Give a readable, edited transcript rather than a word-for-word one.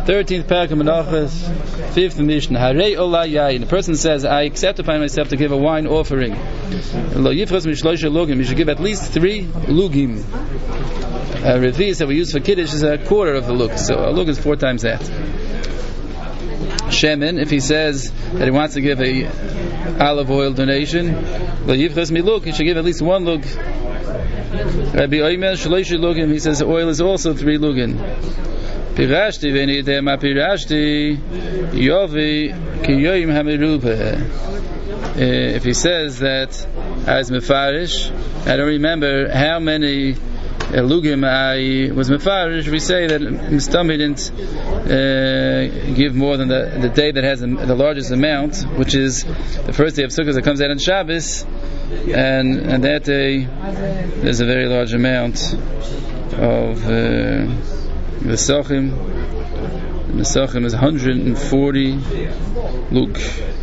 13th parak of Menachos, 5th Mishnah. Harei ola yayin. The person says, I accept upon myself to give a wine offering. Lo yifchos mishloisha lugim. You should give at least 3 lugim. Revius that we use for kiddush is a quarter of the lug. So a lug is 4 times that. Shemen, if he says that he wants to give a olive oil donation, lo yifchos miluk, he should give at least 1 lug. Rabbi Oimer shloisha lugim. He says the oil is also 3 lugin. Pirashti v'nideh ma pirashti yovi kiyoyim hamerubah. If he says that as mefarish, I don't remember how many lugim I was mefarish, we say that Mistami didn't give more than the day that has the largest amount, which is the first day of Sukkot that comes out on Shabbos, and that day there's a very large amount of the Sachim is 140 lug.